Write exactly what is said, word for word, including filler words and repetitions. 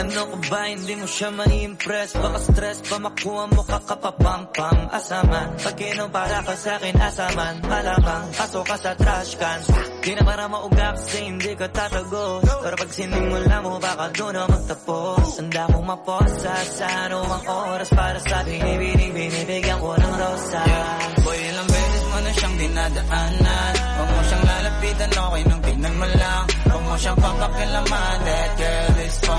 Ano ko ba, hindi mo siya mai-impress? Baka stress pa makuha mo kakapapam-pam. Asaman, pag kinumpara ka sa'kin asaman, malamang aso ka sa trash can. Di na para mauga kasi hindi ka tatago, pero pag sinimula mo baka doon na magtapos. Handa kong maposa sa anumang oras para sa binibining binibigyan ko ng rosa. Yeah. Boy, ilang beses mo na siyang dinadaanan. Huwag mo siyang lalapitan, okay nung tignan mo lang. Huwag mo siyang papakilaman. That girl is